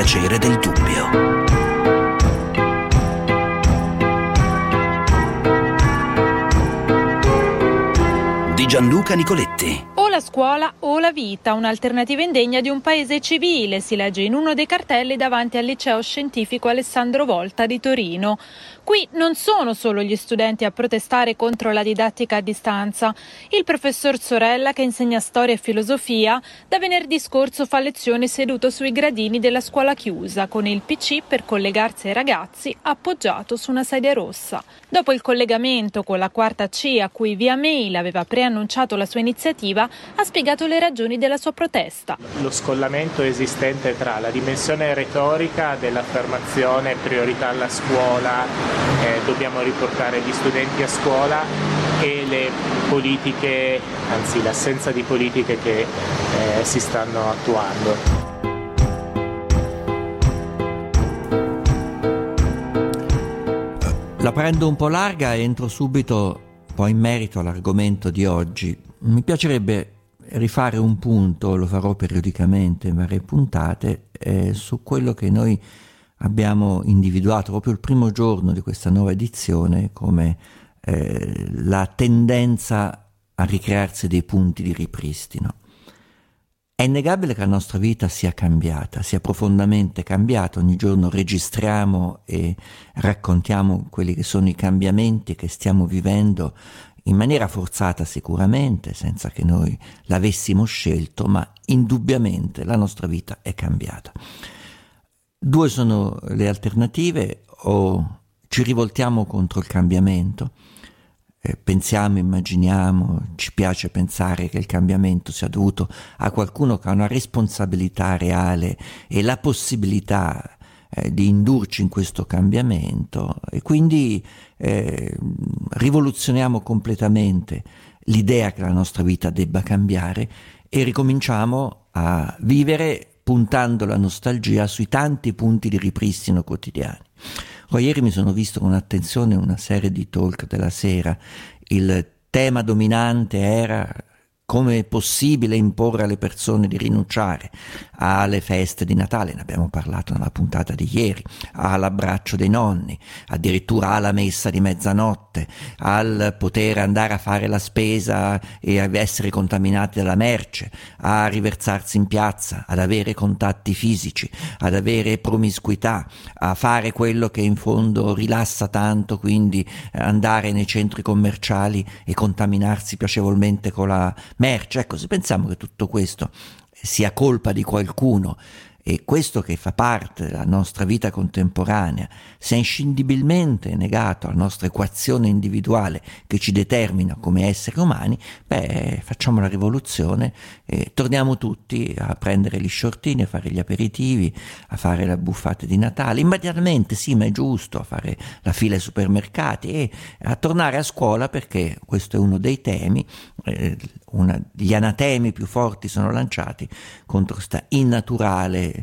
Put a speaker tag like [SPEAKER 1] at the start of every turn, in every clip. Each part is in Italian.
[SPEAKER 1] piacere del dubbio. Di Gianluca Nicoletti.
[SPEAKER 2] O la scuola o la vita, un'alternativa indegna di un paese civile, si legge in uno dei cartelli davanti al liceo scientifico Alessandro Volta di Torino. Qui non sono solo gli studenti a protestare contro la didattica a distanza. Il professor Sorella, che insegna storia e filosofia, da venerdì scorso fa lezioni seduto sui gradini della scuola chiusa, con il PC per collegarsi ai ragazzi appoggiato su una sedia rossa. Dopo il collegamento con la quarta C, a cui via mail aveva preannunciato la sua iniziativa, ha spiegato le ragioni della sua protesta.
[SPEAKER 3] Lo scollamento esistente tra la dimensione retorica dell'affermazione priorità alla scuola, dobbiamo riportare gli studenti a scuola, e le politiche, anzi l'assenza di politiche che si stanno attuando.
[SPEAKER 4] La prendo un po' larga e entro subito poi in merito all'argomento di oggi. Mi piacerebbe rifare un punto, lo farò periodicamente in varie puntate, su quello che noi abbiamo individuato proprio il primo giorno di questa nuova edizione come la tendenza a ricrearsi dei punti di ripristino. È innegabile che la nostra vita sia cambiata, sia profondamente cambiata. Ogni giorno registriamo e raccontiamo quelli che sono i cambiamenti che stiamo vivendo in maniera forzata sicuramente, senza che noi l'avessimo scelto, ma indubbiamente la nostra vita è cambiata. Due sono le alternative: o ci rivoltiamo contro il cambiamento, pensiamo, immaginiamo, ci piace pensare che il cambiamento sia dovuto a qualcuno che ha una responsabilità reale e la possibilità di indurci in questo cambiamento, e quindi rivoluzioniamo completamente l'idea che la nostra vita debba cambiare e ricominciamo a vivere puntando la nostalgia sui tanti punti di ripristino quotidiani. Ieri mi sono visto con attenzione una serie di talk della sera. Il tema dominante era come è possibile imporre alle persone di rinunciare alle feste di Natale, ne abbiamo parlato nella puntata di ieri, all'abbraccio dei nonni, addirittura alla messa di mezzanotte, al poter andare a fare la spesa e essere contaminati dalla merce, a riversarsi in piazza, ad avere contatti fisici, ad avere promiscuità, a fare quello che in fondo rilassa tanto, quindi andare nei centri commerciali e contaminarsi piacevolmente con la merce. Ecco, se pensiamo che tutto questo sia colpa di qualcuno e questo che fa parte della nostra vita contemporanea sia inscindibilmente negato alla nostra equazione individuale che ci determina come esseri umani, facciamo la rivoluzione e torniamo tutti a prendere gli shortini, a fare gli aperitivi, a fare le buffate di Natale, immediatamente, sì, ma è giusto, a fare la fila ai supermercati e a tornare a scuola, perché questo è uno dei temi. Gli anatemi più forti sono lanciati contro questa innaturale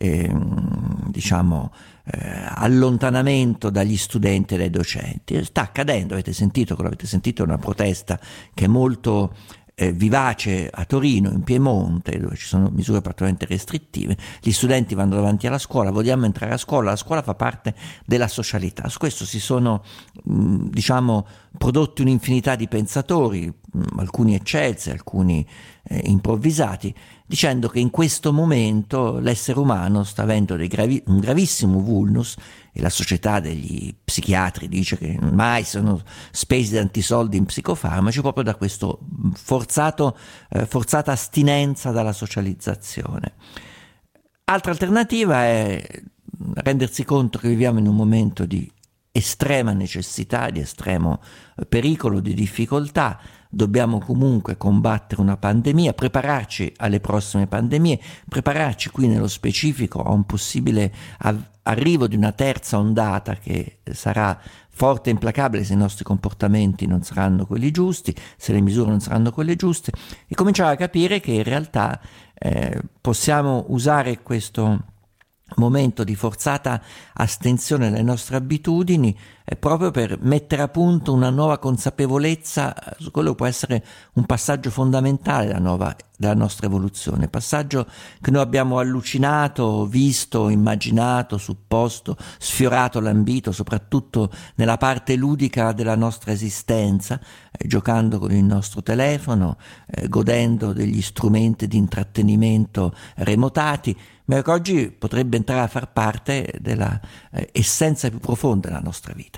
[SPEAKER 4] allontanamento dagli studenti e dai docenti. Sta accadendo, avete sentito, è una protesta che è molto vivace a Torino, in Piemonte, dove ci sono misure particolarmente restrittive. Gli studenti vanno davanti alla scuola, vogliamo entrare a scuola, la scuola fa parte della socialità. Su questo si sono prodotti un'infinità di pensatori, alcuni eccelsi, alcuni improvvisati, dicendo che in questo momento l'essere umano sta avendo un gravissimo vulnus, e la società degli psichiatri dice che mai sono spesi tanti soldi in psicofarmaci proprio da questo forzata astinenza dalla socializzazione. Altra alternativa è rendersi conto che viviamo in un momento di estrema necessità, di estremo pericolo, di difficoltà. Dobbiamo comunque combattere una pandemia, prepararci alle prossime pandemie, prepararci qui nello specifico a un possibile arrivo di una terza ondata che sarà forte e implacabile se i nostri comportamenti non saranno quelli giusti, se le misure non saranno quelle giuste, e cominciare a capire che in realtà possiamo usare questo momento di forzata astensione dalle nostre abitudini, è proprio per mettere a punto una nuova consapevolezza su quello che può essere un passaggio fondamentale della nostra evoluzione, passaggio che noi abbiamo allucinato, visto, immaginato, supposto, sfiorato, lambito, soprattutto nella parte ludica della nostra esistenza, giocando con il nostro telefono, godendo degli strumenti di intrattenimento remotati, ma che oggi potrebbe entrare a far parte della essenza più profonda della nostra vita.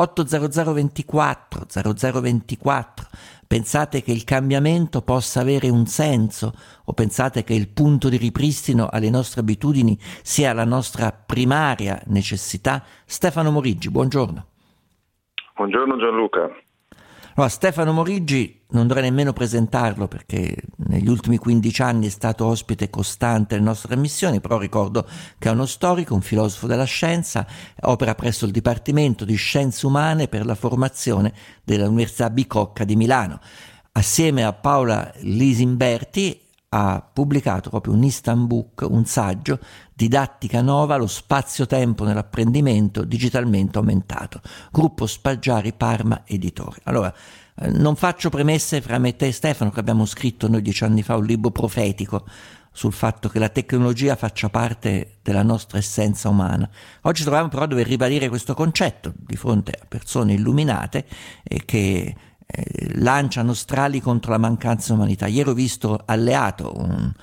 [SPEAKER 4] 80024 0024, pensate che il cambiamento possa avere un senso, o pensate che il punto di ripristino alle nostre abitudini sia la nostra primaria necessità? Stefano Moriggi, buongiorno.
[SPEAKER 5] Buongiorno Gianluca.
[SPEAKER 4] Allora, Stefano Moriggi non dovrei nemmeno presentarlo perché negli ultimi 15 anni è stato ospite costante nelle nostre trasmissioni, però ricordo che è uno storico, un filosofo della scienza, opera presso il Dipartimento di Scienze Umane per la formazione dell'Università Bicocca di Milano. Assieme a Paola Lisimberti ha pubblicato proprio un instant book, un saggio, Didattica Nova, lo spazio-tempo nell'apprendimento digitalmente aumentato, gruppo Spaggiari Parma Editore. Allora, non faccio premesse fra me e te, Stefano, che abbiamo scritto noi 10 anni fa un libro profetico sul fatto che la tecnologia faccia parte della nostra essenza umana. Oggi troviamo però a dover ribadire questo concetto di fronte a persone illuminate che lanciano strali contro la mancanza di umanità. Ieri ho visto alleato un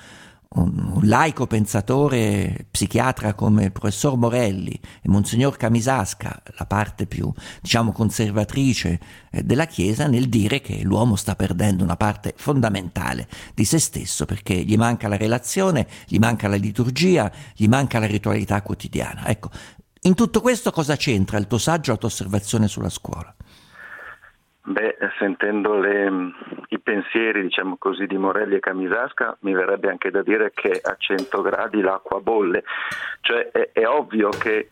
[SPEAKER 4] laico pensatore psichiatra come il professor Morelli e Monsignor Camisasca, la parte più, diciamo, conservatrice della Chiesa, nel dire che l'uomo sta perdendo una parte fondamentale di se stesso perché gli manca la relazione, gli manca la liturgia, gli manca la ritualità quotidiana. Ecco, in tutto questo cosa c'entra il tuo saggio, la tua osservazione sulla scuola?
[SPEAKER 5] Beh, sentendo i pensieri, diciamo così, di Morelli e Camisasca, mi verrebbe anche da dire che a 100 gradi l'acqua bolle. Cioè è ovvio che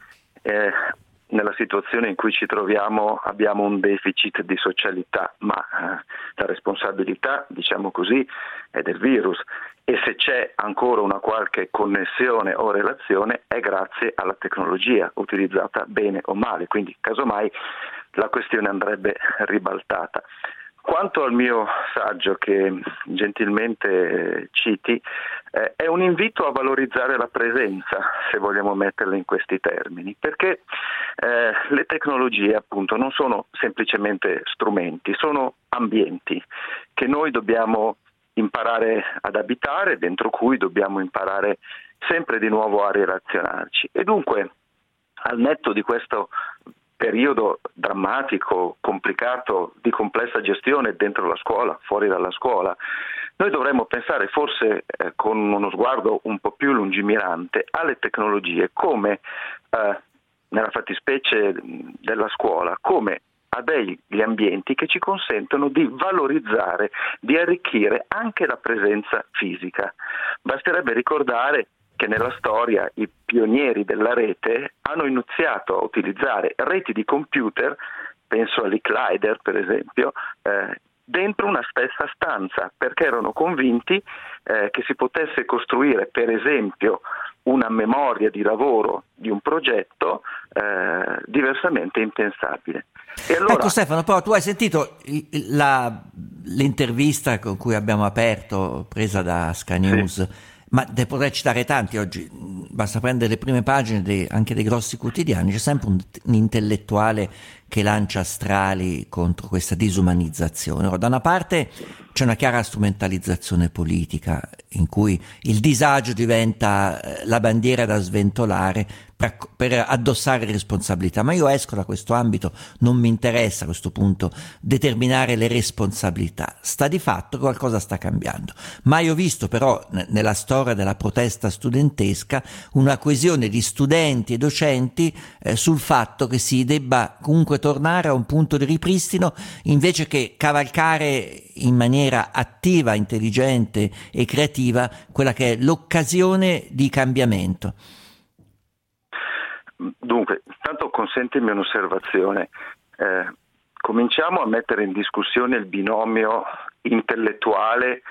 [SPEAKER 5] nella situazione in cui ci troviamo abbiamo un deficit di socialità, ma la responsabilità, diciamo così, è del virus. E se c'è ancora una qualche connessione o relazione è grazie alla tecnologia, utilizzata bene o male. Quindi, casomai, la questione andrebbe ribaltata. Quanto al mio saggio che gentilmente citi, è un invito a valorizzare la presenza, se vogliamo metterla in questi termini, perché le tecnologie appunto non sono semplicemente strumenti, sono ambienti che noi dobbiamo imparare ad abitare, dentro cui dobbiamo imparare sempre di nuovo a relazionarci. E dunque, al netto di questo periodo drammatico, complicato, di complessa gestione dentro la scuola, fuori dalla scuola, noi dovremmo pensare forse con uno sguardo un po' più lungimirante alle tecnologie come, nella fattispecie della scuola, come a degli ambienti che ci consentono di valorizzare, di arricchire anche la presenza fisica. Basterebbe ricordare che nella storia i pionieri della rete hanno iniziato a utilizzare reti di computer, penso all'E-Clyder per esempio, dentro una stessa stanza, perché erano convinti che si potesse costruire per esempio una memoria di lavoro di un progetto diversamente impensabile. E allora...
[SPEAKER 4] Ecco Stefano, però tu hai sentito l'intervista con cui abbiamo aperto, presa da Sky News, sì. Ma ne potrei citare tanti oggi, basta prendere le prime pagine anche dei grossi quotidiani, c'è sempre un intellettuale che lancia strali contro questa disumanizzazione. Da una parte c'è una chiara strumentalizzazione politica in cui il disagio diventa la bandiera da sventolare per addossare responsabilità, ma io esco da questo ambito, non mi interessa a questo punto determinare le responsabilità, sta di fatto che qualcosa sta cambiando. Mai ho visto però nella storia della protesta studentesca una coesione di studenti e docenti sul fatto che si debba comunque tornare a un punto di ripristino invece che cavalcare in maniera attiva, intelligente e creativa quella che è l'occasione di cambiamento.
[SPEAKER 5] Dunque, intanto consentimi un'osservazione. Cominciamo a mettere in discussione il binomio intellettuale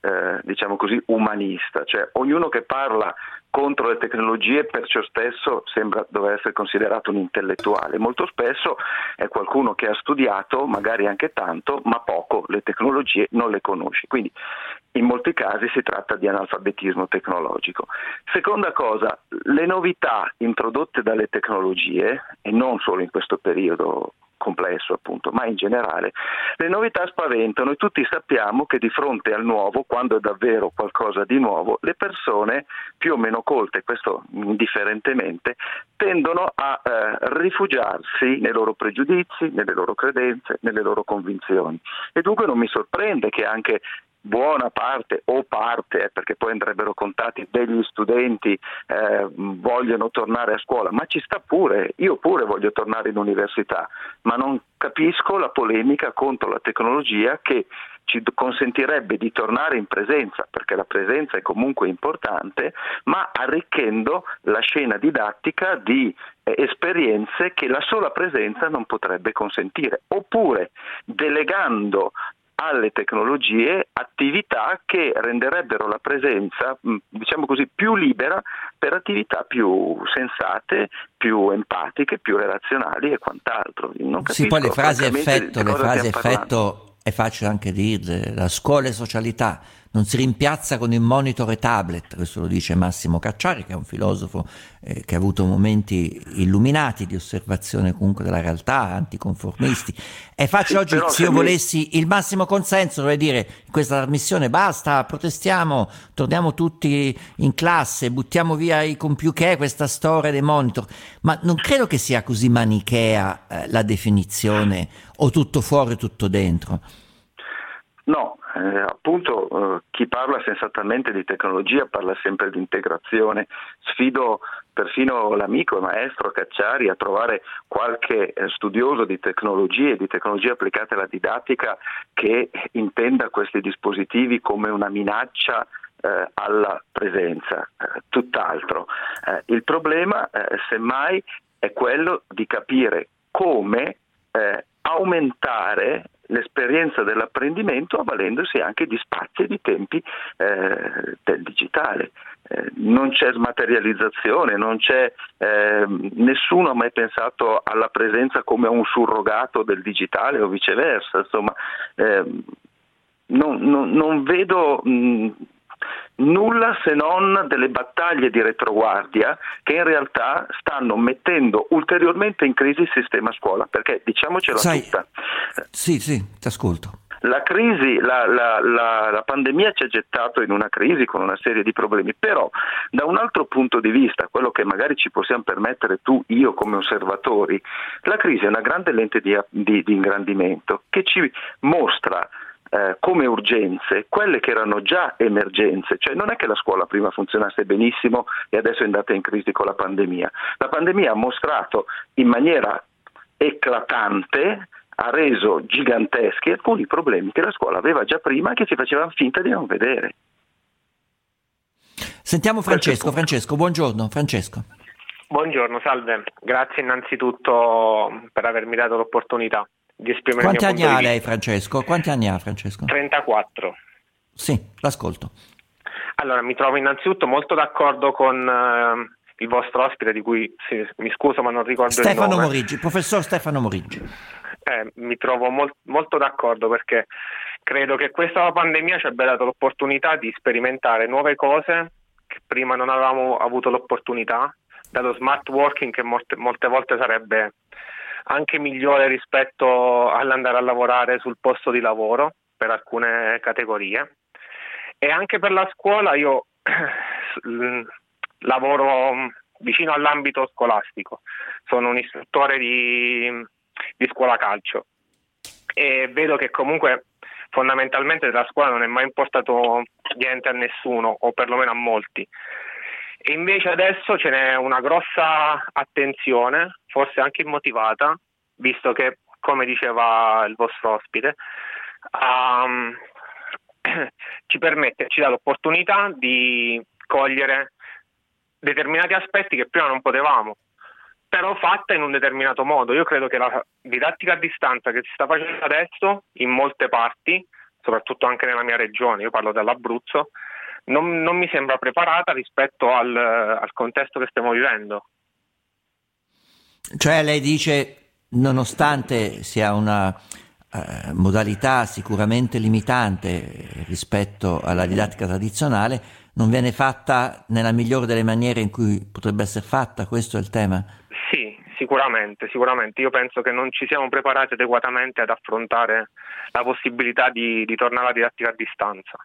[SPEAKER 5] diciamo così, umanista, cioè ognuno che parla contro le tecnologie per ciò stesso sembra dover essere considerato un intellettuale. Molto spesso è qualcuno che ha studiato, magari anche tanto, ma poco le tecnologie, non le conosce. Quindi in molti casi si tratta di analfabetismo tecnologico. Seconda cosa, le novità introdotte dalle tecnologie, e non solo in questo periodo complesso appunto, ma in generale, le novità spaventano e tutti sappiamo che di fronte al nuovo, quando è davvero qualcosa di nuovo, le persone più o meno colte, questo indifferentemente, tendono a rifugiarsi nei loro pregiudizi, nelle loro credenze, nelle loro convinzioni. E dunque non mi sorprende che anche buona parte o parte, perché poi andrebbero contati, degli studenti vogliono tornare a scuola, ma ci sta pure, io pure voglio tornare in università, ma non capisco la polemica contro la tecnologia che ci consentirebbe di tornare in presenza, perché la presenza è comunque importante, ma arricchendo la scena didattica di esperienze che la sola presenza non potrebbe consentire, oppure delegando alle tecnologie attività che renderebbero la presenza, diciamo così, più libera per attività più sensate, più empatiche, più relazionali e quant'altro. Non capisco,
[SPEAKER 4] sì, poi le frasi
[SPEAKER 5] effetto
[SPEAKER 4] è facile anche dirle, la scuola e socialità non si rimpiazza con il monitor e tablet, questo lo dice Massimo Cacciari, che è un filosofo che ha avuto momenti illuminati di osservazione comunque della realtà, anticonformisti. È facile oggi, se io volessi il massimo consenso, dovrei dire in questa trasmissione basta, protestiamo, torniamo tutti in classe, buttiamo via i computer, che è questa storia dei monitor, ma non credo che sia così manichea la definizione, o tutto fuori o tutto dentro.
[SPEAKER 5] No, appunto chi parla sensatamente di tecnologia parla sempre di integrazione. Sfido perfino l'amico e maestro Cacciari a trovare qualche studioso di tecnologie applicate alla didattica che intenda questi dispositivi come una minaccia alla presenza, tutt'altro. Il problema semmai è quello di capire come aumentare l'esperienza dell'apprendimento avvalendosi anche di spazi e di tempi del digitale. Non c'è smaterializzazione, non c'è nessuno ha mai pensato alla presenza come a un surrogato del digitale o viceversa, insomma non vedo nulla se non delle battaglie di retroguardia che in realtà stanno mettendo ulteriormente in crisi il sistema scuola, perché diciamocela tutta.
[SPEAKER 4] Sì, ti ascolto.
[SPEAKER 5] La crisi, la pandemia ci ha gettato in una crisi con una serie di problemi, però da un altro punto di vista, quello che magari ci possiamo permettere tu, io come osservatori, la crisi è una grande lente di ingrandimento che ci mostra come urgenze quelle che erano già emergenze, cioè non è che la scuola prima funzionasse benissimo e adesso è andata in crisi con la pandemia. La pandemia ha mostrato in maniera eclatante, ha reso giganteschi alcuni problemi che la scuola aveva già prima e che si faceva finta di non vedere.
[SPEAKER 4] Sentiamo Francesco. Francesco, buongiorno. Francesco.
[SPEAKER 6] Buongiorno, salve. Grazie innanzitutto per avermi dato l'opportunitità di esprimere
[SPEAKER 4] Quanti
[SPEAKER 6] il mio punto
[SPEAKER 4] anni ha
[SPEAKER 6] di
[SPEAKER 4] lei,
[SPEAKER 6] vista.
[SPEAKER 4] Francesco? Quanti anni ha, Francesco?
[SPEAKER 6] 34.
[SPEAKER 4] Sì, l'ascolto.
[SPEAKER 6] Allora, mi trovo innanzitutto molto d'accordo con il vostro ospite, di cui mi scuso ma non ricordo il nome.
[SPEAKER 4] Moriggi, professor Stefano Moriggi.
[SPEAKER 6] Mi trovo molto d'accordo, perché credo che questa pandemia ci abbia dato l'opportunità di sperimentare nuove cose che prima non avevamo avuto l'opportunità, dallo smart working, che molte volte sarebbe anche migliore rispetto all'andare a lavorare sul posto di lavoro per alcune categorie. E anche per la scuola io lavoro vicino all'ambito scolastico, sono un istruttore di scuola calcio e vedo che comunque fondamentalmente della scuola non è mai importato niente a nessuno, o perlomeno a molti. E invece adesso ce n'è una grossa attenzione, forse anche immotivata, visto che, come diceva il vostro ospite, ci dà l'opportunità di cogliere determinati aspetti che prima non potevamo, però fatta in un determinato modo. Io credo che la didattica a distanza che si sta facendo adesso in molte parti, soprattutto anche nella mia regione, io parlo dell'Abruzzo, non mi sembra preparata rispetto al contesto che stiamo vivendo.
[SPEAKER 4] Cioè lei dice, nonostante sia una modalità sicuramente limitante rispetto alla didattica tradizionale, non viene fatta nella migliore delle maniere in cui potrebbe essere fatta, questo è il tema?
[SPEAKER 6] Sì, sicuramente. Io penso che non ci siamo preparati adeguatamente ad affrontare la possibilità di tornare alla didattica a distanza.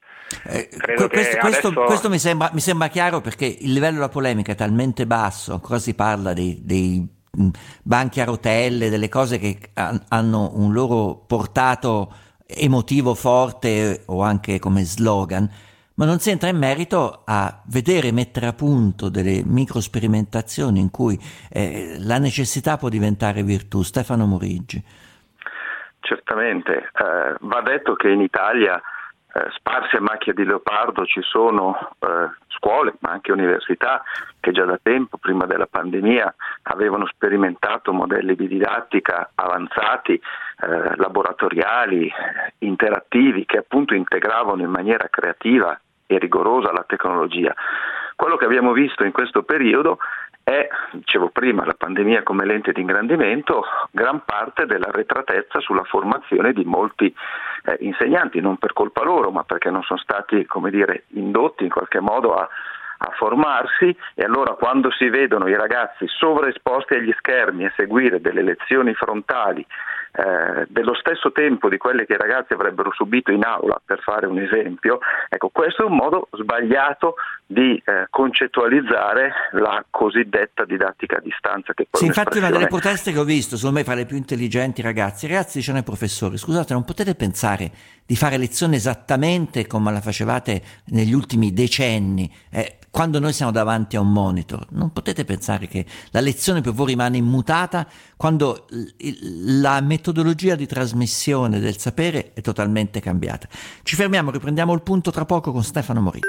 [SPEAKER 4] Questo mi sembra chiaro, perché il livello della polemica è talmente basso, ancora si parla dei banchi a rotelle, delle cose che hanno un loro portato emotivo forte o anche come slogan, ma non si entra in merito a vedere, mettere a punto delle micro sperimentazioni in cui la necessità può diventare virtù. Stefano Moriggi.
[SPEAKER 5] Certamente, va detto che in Italia sparse a macchia di leopardo ci sono scuole, ma anche università, che già da tempo, prima della pandemia, avevano sperimentato modelli di didattica avanzati, laboratoriali, interattivi, che appunto integravano in maniera creativa e rigorosa la tecnologia. Quello che abbiamo visto in questo periodo è, dicevo prima, la pandemia come lente di ingrandimento, gran parte dell'arretratezza sulla formazione di molti insegnanti, non per colpa loro, ma perché non sono stati, indotti in qualche modo a formarsi, e allora quando si vedono i ragazzi sovraesposti agli schermi a seguire delle lezioni frontali dello stesso tempo di quelle che i ragazzi avrebbero subito in aula, per fare un esempio, ecco, questo è un modo sbagliato di concettualizzare la cosiddetta didattica a distanza. Che poi
[SPEAKER 4] infatti una delle proteste che ho visto, secondo me, fra le più intelligenti ragazzi dicono ai professori: scusate, non potete pensare di fare lezione esattamente come la facevate negli ultimi decenni, quando noi siamo davanti a un monitor. Non potete pensare che la lezione per voi rimane immutata quando la metodologia di trasmissione del sapere è totalmente cambiata. Ci fermiamo, riprendiamo il punto tra poco con Stefano Moriggi.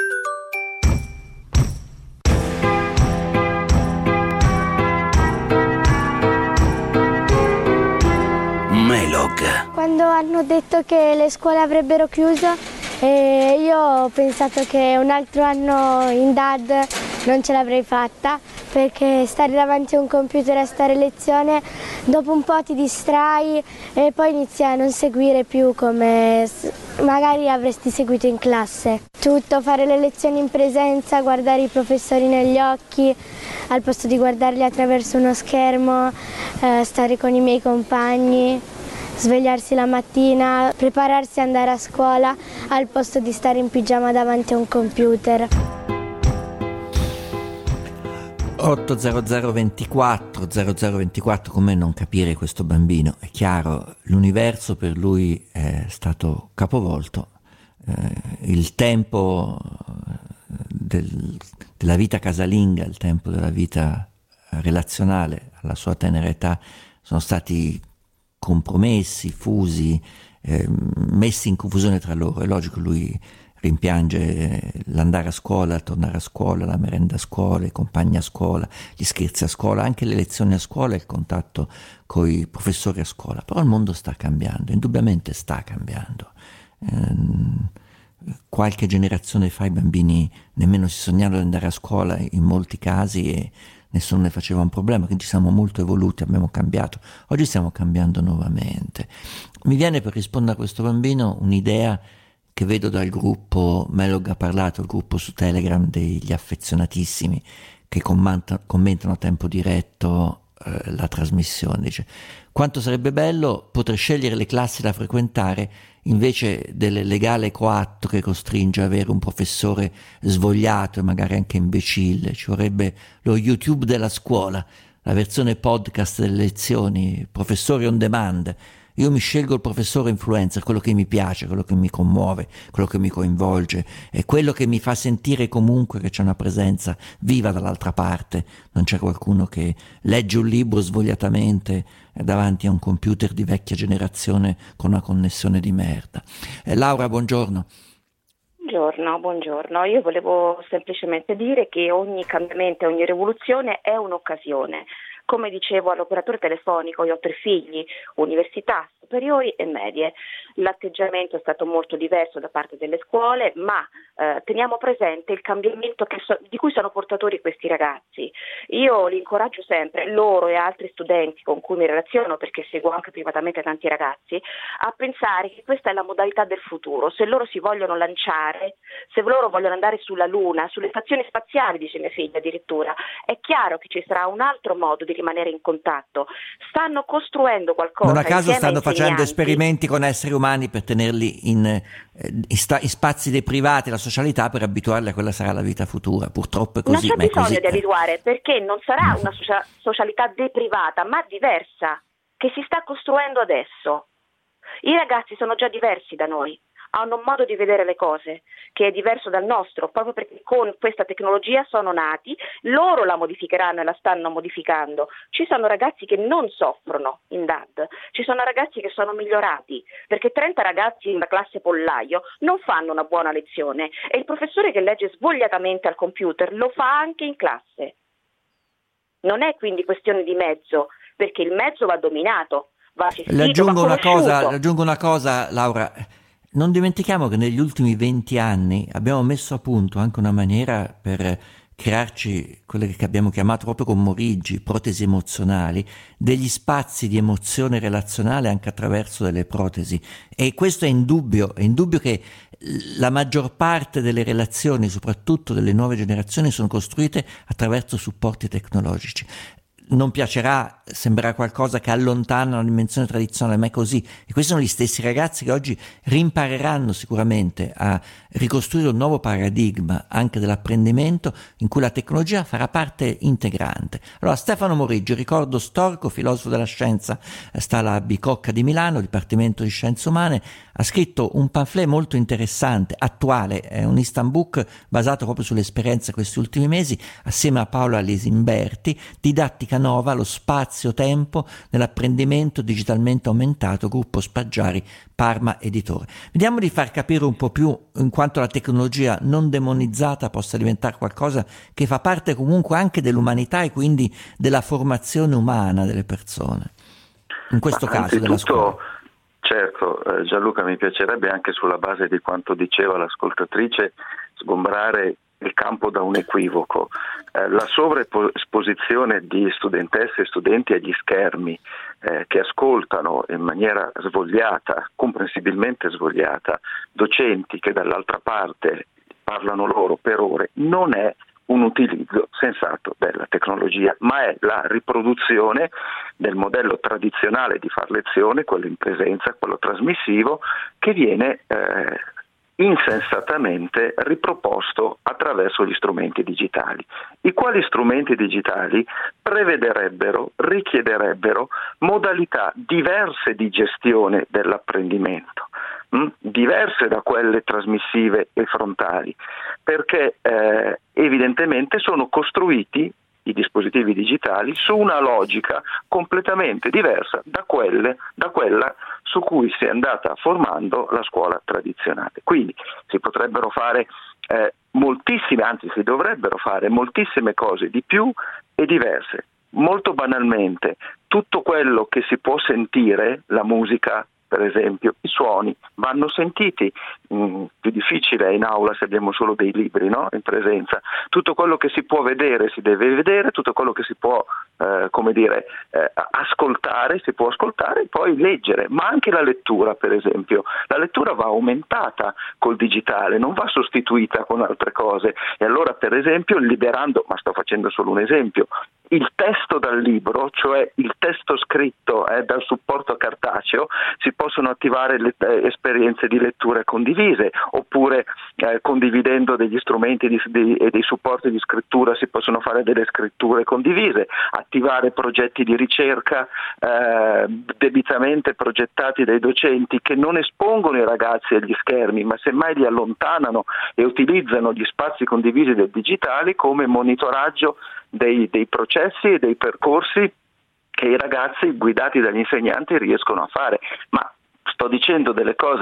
[SPEAKER 1] Melog.
[SPEAKER 7] Quando hanno detto che le scuole avrebbero chiuso, io ho pensato che un altro anno in DAD non ce l'avrei fatta, perché stare davanti a un computer a stare lezione, dopo un po' ti distrai e poi inizi a non seguire più come magari avresti seguito in classe. Tutto, fare le lezioni in presenza, guardare i professori negli occhi, al posto di guardarli attraverso uno schermo, stare con i miei compagni, svegliarsi la mattina, prepararsi ad andare a scuola al posto di stare in pigiama davanti a un computer.
[SPEAKER 4] 800 24 0024, come non capire questo bambino? È chiaro, l'universo per lui è stato capovolto, il tempo della vita casalinga, il tempo della vita relazionale alla sua tenera età sono stati compromessi, fusi, messi in confusione tra loro. È logico, lui rimpiange l'andare a scuola, tornare a scuola, la merenda a scuola, i compagni a scuola, gli scherzi a scuola, anche le lezioni a scuola e il contatto con i professori a scuola. Però il mondo sta cambiando, indubbiamente sta cambiando. Qualche generazione fa i bambini nemmeno si sognavano di andare a scuola in molti casi e nessuno ne faceva un problema, quindi ci siamo molto evoluti, abbiamo cambiato. Oggi stiamo cambiando nuovamente. Mi viene, per rispondere a questo bambino, un'idea che vedo dal gruppo Melog ha parlato, il gruppo su Telegram degli affezionatissimi che commentano a tempo diretto la trasmissione. Dice: quanto sarebbe bello poter scegliere le classi da frequentare invece del legale coatto che costringe a avere un professore svogliato e magari anche imbecille. Ci vorrebbe lo YouTube della scuola, la versione podcast delle lezioni, professori on demand. Io mi scelgo il professore influencer, quello che mi piace, quello che mi commuove, quello che mi coinvolge, è quello che mi fa sentire comunque che c'è una presenza viva dall'altra parte. Non c'è qualcuno che legge un libro svogliatamente davanti a un computer di vecchia generazione con una connessione di merda. Laura, buongiorno.
[SPEAKER 8] Buongiorno. Io volevo semplicemente dire che ogni cambiamento, ogni rivoluzione è un'occasione. Come dicevo all'operatore telefonico, io ho 3 figli, università, superiori e medie. L'atteggiamento è stato molto diverso da parte delle scuole, ma teniamo presente il cambiamento di cui sono portatori questi ragazzi. Io li incoraggio sempre, loro e altri studenti con cui mi relaziono, perché seguo anche privatamente tanti ragazzi, a pensare che questa è la modalità del futuro. Se loro si vogliono lanciare, se loro vogliono andare sulla Luna, sulle stazioni spaziali, dice mia figlia addirittura, è chiaro che ci sarà un altro modo di rimanere in contatto. Stanno costruendo qualcosa.
[SPEAKER 4] Non a caso stanno facendo esperimenti con esseri umani per tenerli in spazi dei privati, la socialità, per abituarli a quella sarà la vita futura. Purtroppo è così.
[SPEAKER 8] Non c'è bisogno di abituare, perché non sarà una socialità deprivata, ma diversa, che si sta costruendo adesso. I ragazzi sono già diversi da noi, hanno un modo di vedere le cose che è diverso dal nostro, proprio perché con questa tecnologia sono nati, loro la modificheranno e la stanno modificando. Ci sono ragazzi che non soffrono in DAD, ci sono ragazzi che sono migliorati, perché 30 ragazzi in una classe pollaio non fanno una buona lezione e il professore che legge svogliatamente al computer lo fa anche in classe. Non è quindi questione di mezzo, perché il mezzo va dominato, va gestito,
[SPEAKER 4] Le aggiungo
[SPEAKER 8] va conosciuto.
[SPEAKER 4] una cosa, Laura. Non dimentichiamo che negli ultimi 20 anni abbiamo messo a punto anche una maniera per crearci quelle che abbiamo chiamato proprio con Morigi, protesi emozionali, degli spazi di emozione relazionale anche attraverso delle protesi. E questo è indubbio che la maggior parte delle relazioni, soprattutto delle nuove generazioni, sono costruite attraverso supporti tecnologici. Non piacerà, sembrerà qualcosa che allontana la dimensione tradizionale, ma è così. E questi sono gli stessi ragazzi che oggi rimpareranno sicuramente a ricostruire un nuovo paradigma anche dell'apprendimento in cui la tecnologia farà parte integrante. Allora, Stefano Morigi, ricordo storico, filosofo della scienza, sta alla Bicocca di Milano, Dipartimento di Scienze Umane, ha scritto un pamphlet molto interessante, attuale, è un instant book basato proprio sulle esperienze di questi ultimi mesi, assieme a Paola Lisimberti, Didattica Nova, lo spazio-tempo nell'apprendimento digitalmente aumentato, gruppo Spaggiari, Parma Editore. Vediamo di far capire un po' più in quanto la tecnologia non demonizzata possa diventare qualcosa che fa parte comunque anche dell'umanità e quindi della formazione umana delle persone. In questo caso della scuola.
[SPEAKER 5] Certo, Gianluca, mi piacerebbe anche sulla base di quanto diceva l'ascoltatrice sgombrare il campo da un equivoco. La sovraesposizione di studentesse e studenti agli schermi che ascoltano in maniera svogliata, comprensibilmente svogliata, docenti che dall'altra parte parlano loro per ore, non è un utilizzo sensato della tecnologia, ma è la riproduzione del modello tradizionale di far lezione, quello in presenza, quello trasmissivo, che viene insensatamente riproposto attraverso gli strumenti digitali, i quali strumenti digitali richiederebbero modalità diverse di gestione dell'apprendimento, diverse da quelle trasmissive e frontali, perché evidentemente sono costruiti i dispositivi digitali su una logica completamente diversa da quella su cui si è andata formando la scuola tradizionale. Quindi si potrebbero fare moltissime, anzi si dovrebbero fare moltissime cose di più e diverse. Molto banalmente, tutto quello che si può sentire, la musica, per esempio, i suoni vanno sentiti, più difficile è in aula se abbiamo solo dei libri, no? In presenza. Tutto quello che si può vedere si deve vedere, tutto quello che si può ascoltare si può ascoltare e poi leggere, ma anche la lettura, per esempio. La lettura va aumentata col digitale, non va sostituita con altre cose. E allora, per esempio, liberando, ma sto facendo solo un esempio, il testo dal libro, cioè il testo scritto dal supporto cartaceo, si possono attivare le esperienze di lettura condivise, oppure condividendo degli strumenti e dei supporti di scrittura si possono fare delle scritture condivise, attivare progetti di ricerca debitamente progettati dai docenti che non espongono i ragazzi agli schermi, ma semmai li allontanano e utilizzano gli spazi condivisi del digitale come monitoraggio dei processi e dei percorsi che i ragazzi guidati dagli insegnanti riescono a fare. Ma sto dicendo delle cose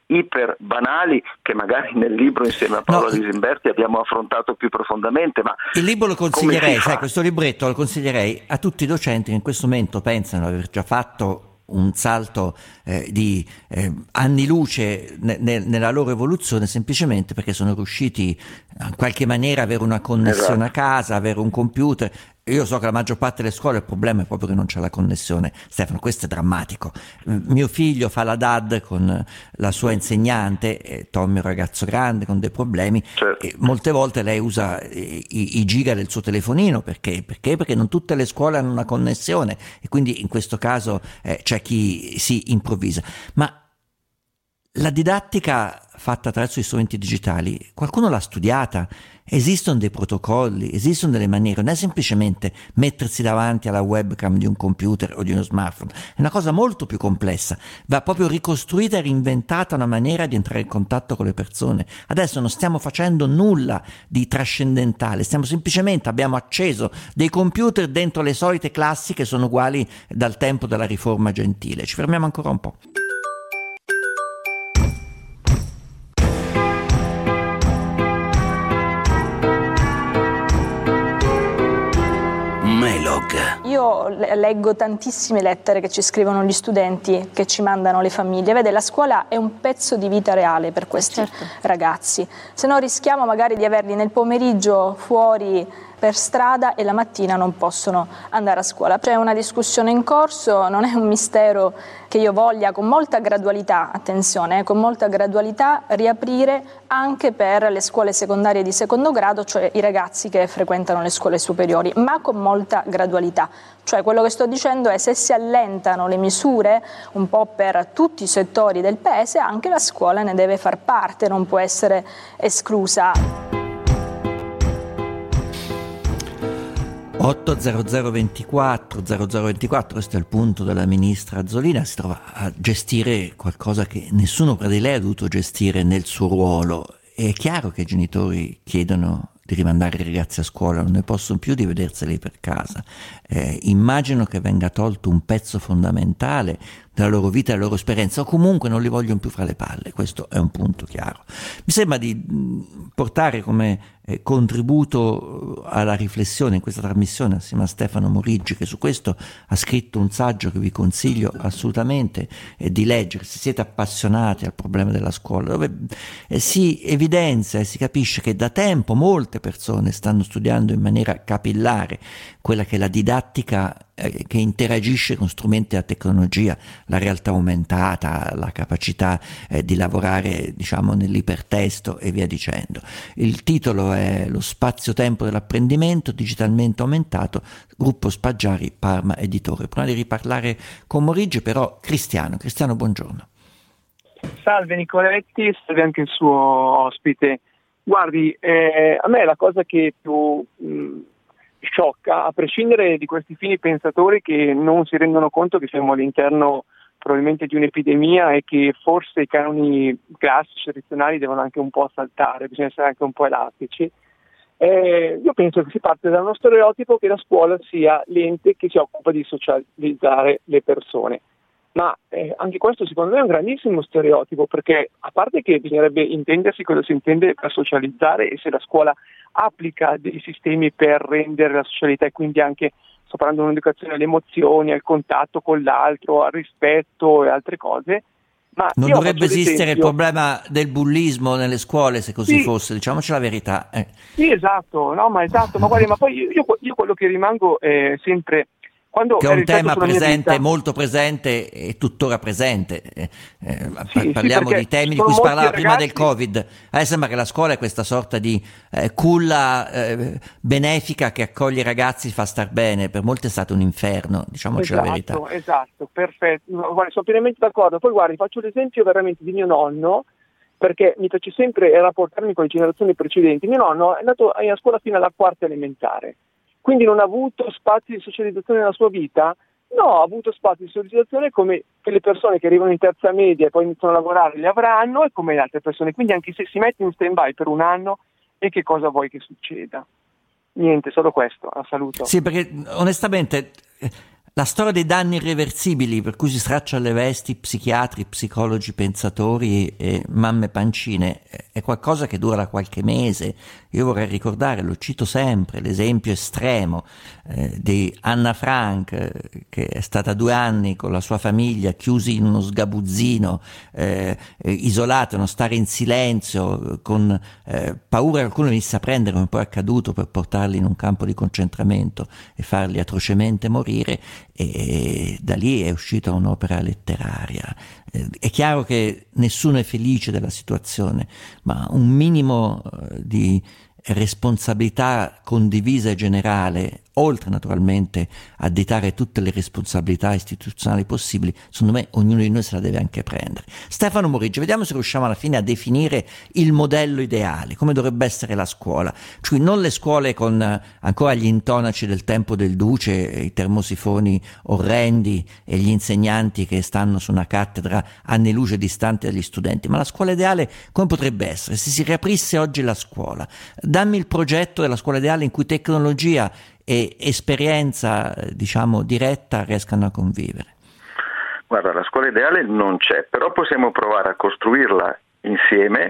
[SPEAKER 5] iper banali che magari nel libro insieme a Paolo Lisimberti abbiamo affrontato più profondamente. Ma
[SPEAKER 4] il libro lo consiglierei, questo libretto lo consiglierei a tutti i docenti che in questo momento pensano di aver già fatto un salto di anni luce nella loro evoluzione, semplicemente perché sono riusciti in qualche maniera a avere una connessione a casa, avere un computer. Io so che la maggior parte delle scuole il problema è proprio che non c'è la connessione. Stefano, questo è drammatico. Mio figlio fa la DAD con la sua insegnante, Tommy è un ragazzo grande con dei problemi, certo. E molte volte lei usa i giga del suo telefonino perché non tutte le scuole hanno una connessione, e quindi in questo caso c'è chi si improvvisa. Ma la didattica fatta attraverso gli strumenti digitali, qualcuno l'ha studiata? Esistono dei protocolli, esistono delle maniere, non è semplicemente mettersi davanti alla webcam di un computer o di uno smartphone, è una cosa molto più complessa, va proprio ricostruita e reinventata una maniera di entrare in contatto con le persone. Adesso non stiamo facendo nulla di trascendentale, abbiamo acceso dei computer dentro le solite classi che sono uguali dal tempo della riforma gentile. Ci fermiamo ancora un po'.
[SPEAKER 9] Io leggo tantissime lettere che ci scrivono gli studenti, che ci mandano le famiglie. Vede, la scuola è un pezzo di vita reale per questi ragazzi. Se no rischiamo magari di averli nel pomeriggio fuori per strada e la mattina non possono andare a scuola. C'è una discussione in corso, non è un mistero che io voglia con molta gradualità, attenzione, con molta gradualità riaprire anche per le scuole secondarie di secondo grado, cioè i ragazzi che frequentano le scuole superiori, ma con molta gradualità. Cioè quello che sto dicendo è, se si allentano le misure un po' per tutti i settori del paese, anche la scuola ne deve far parte, non può essere esclusa.
[SPEAKER 4] 80024 0024, questo è il punto della ministra Azzolina. Si trova a gestire qualcosa che nessuno prima di lei ha dovuto gestire nel suo ruolo. È chiaro che i genitori chiedono di rimandare i ragazzi a scuola, non ne possono più di vederseli per casa. Immagino che venga tolto un pezzo fondamentale della loro vita, della loro esperienza, o comunque non li vogliono più fra le palle. Questo è un punto chiaro. Mi sembra di portare come contributo alla riflessione in questa trasmissione assieme a Stefano Moriggi, che su questo ha scritto un saggio che vi consiglio assolutamente di leggere se siete appassionati al problema della scuola, dove si evidenzia e si capisce che da tempo molte persone stanno studiando in maniera capillare quella che è la didattica che interagisce con strumenti della tecnologia, la realtà aumentata, la capacità di lavorare nell'ipertesto e via dicendo. Il titolo è Lo spazio-tempo dell'apprendimento digitalmente aumentato, gruppo Spaggiari, Parma Editore. Prima di riparlare con Moriggi, però Cristiano, buongiorno.
[SPEAKER 10] Salve Nicoletti, salve anche il suo ospite. Guardi, a me la cosa che più sciocca, a prescindere di questi fini pensatori che non si rendono conto che siamo all'interno probabilmente di un'epidemia e che forse i canoni classici tradizionali devono anche un po' saltare, bisogna essere anche un po' elastici. Io penso che si parte da uno stereotipo che la scuola sia l'ente che si occupa di socializzare le persone. Ma anche questo secondo me è un grandissimo stereotipo, perché a parte che bisognerebbe intendersi cosa si intende per socializzare e se la scuola applica dei sistemi per rendere la socialità, e quindi anche, sto parlando di un'educazione alle emozioni, al contatto con l'altro, al rispetto e altre cose. Ma
[SPEAKER 4] non dovrebbe esistere il problema del bullismo nelle scuole, se così fosse, diciamoci la verità.
[SPEAKER 10] Sì, esatto, ma guardi, ma poi io quello che rimango è sempre...
[SPEAKER 4] Che è un tema presente, molto presente e tuttora presente. Parliamo di temi di cui si parlava prima del Covid. Sembra che la scuola è questa sorta di culla benefica che accoglie i ragazzi e fa star bene. Per molti è stato un inferno, diciamoci la verità.
[SPEAKER 10] Esatto, perfetto. Guarda, sono pienamente d'accordo. Poi guardi, faccio l'esempio veramente di mio nonno, perché mi piace sempre rapportarmi con le generazioni precedenti. Mio nonno è andato a scuola fino alla quarta elementare. Quindi non ha avuto spazi di socializzazione nella sua vita? No, ha avuto spazi di socializzazione come le persone che arrivano in terza media e poi iniziano a lavorare li avranno, e come le altre persone. Quindi anche se si mette in stand-by per un anno, e che cosa vuoi che succeda? Niente, solo questo, la saluto.
[SPEAKER 4] Sì, perché onestamente La storia dei danni irreversibili per cui si straccia le vesti psichiatri, psicologi, pensatori e mamme pancine è qualcosa che dura da qualche mese. Io vorrei ricordare, lo cito sempre, l'esempio estremo di Anna Frank, che è stata 2 anni con la sua famiglia chiusi in uno sgabuzzino, isolati, non stare in silenzio, con paura che qualcuno venisse a prendere, come poi è accaduto, per portarli in un campo di concentramento e farli atrocemente morire. E da lì è uscita un'opera letteraria. È chiaro che nessuno è felice della situazione, ma un minimo di responsabilità condivisa e generale, oltre naturalmente a additare tutte le responsabilità istituzionali possibili, secondo me ognuno di noi se la deve anche prendere. Stefano Moriggi, vediamo se riusciamo alla fine a definire il modello ideale, come dovrebbe essere la scuola, cioè non le scuole con ancora gli intonaci del tempo del Duce, i termosifoni orrendi e gli insegnanti che stanno su una cattedra anni luce distanti dagli studenti, ma la scuola ideale come potrebbe essere? Se si riaprisse oggi la scuola, dammi il progetto della scuola ideale in cui tecnologia e esperienza, diciamo, diretta riescano a convivere.
[SPEAKER 5] Guarda, la scuola ideale non c'è, però possiamo provare a costruirla insieme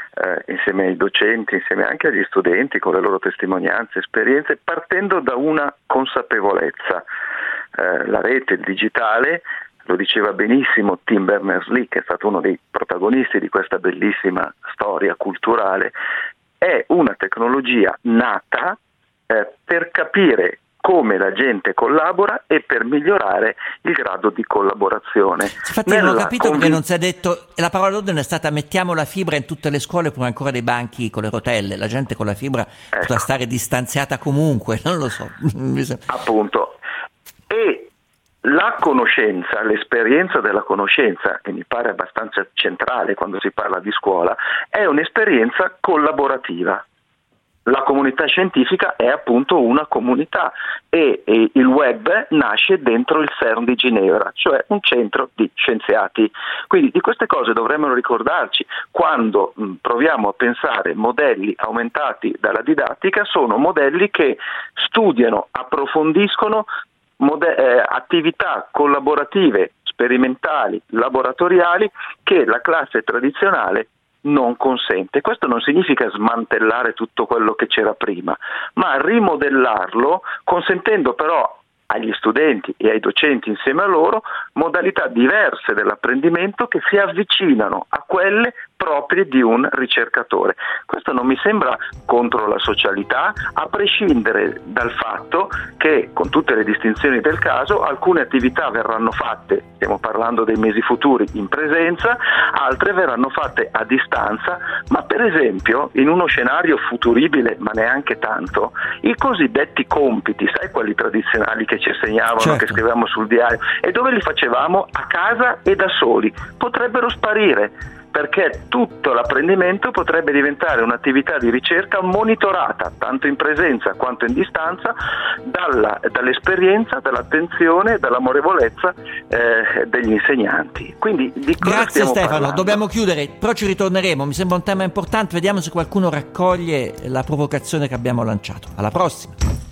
[SPEAKER 5] ai docenti, insieme anche agli studenti, con le loro testimonianze, esperienze, partendo da una consapevolezza. La rete, il digitale, lo diceva benissimo Tim Berners-Lee, che è stato uno dei protagonisti di questa bellissima storia culturale, è una tecnologia nata per capire come la gente collabora e per migliorare il grado di collaborazione.
[SPEAKER 4] Infatti non ho capito perché non si è detto, la parola d'ordine è stata mettiamo la fibra in tutte le scuole pure ancora dei banchi con le rotelle, la gente con la fibra potrà stare distanziata comunque, non lo so.
[SPEAKER 5] Appunto. E la conoscenza, l'esperienza della conoscenza, che mi pare abbastanza centrale quando si parla di scuola, è un'esperienza collaborativa. La comunità scientifica è appunto una comunità e il web nasce dentro il CERN di Ginevra, cioè un centro di scienziati. Quindi di queste cose dovremmo ricordarci quando proviamo a pensare modelli aumentati dalla didattica. Sono modelli che studiano, approfondiscono attività collaborative, sperimentali, laboratoriali che la classe tradizionale non consente. Questo non significa smantellare tutto quello che c'era prima, ma rimodellarlo, consentendo però agli studenti e ai docenti insieme a loro modalità diverse dell'apprendimento che si avvicinano a quelle proprie di un ricercatore. Questo non mi sembra contro la socialità, a prescindere dal fatto che, con tutte le distinzioni del caso, alcune attività verranno fatte, stiamo parlando dei mesi futuri, in presenza, altre verranno fatte a distanza, ma per esempio in uno scenario futuribile, ma neanche tanto, i cosiddetti compiti, sai quelli tradizionali che ci insegnavano, certo, che scrivevamo sul diario, e dove li facevamo a casa e da soli, potrebbero sparire, perché tutto l'apprendimento potrebbe diventare un'attività di ricerca monitorata, tanto in presenza quanto in distanza, dall'esperienza, dall'attenzione, dall'amorevolezza degli insegnanti. Quindi di cosa
[SPEAKER 4] Grazie Stefano,
[SPEAKER 5] parlando?
[SPEAKER 4] Dobbiamo chiudere, però ci ritorneremo, mi sembra un tema importante, vediamo se qualcuno raccoglie la provocazione che abbiamo lanciato. Alla prossima!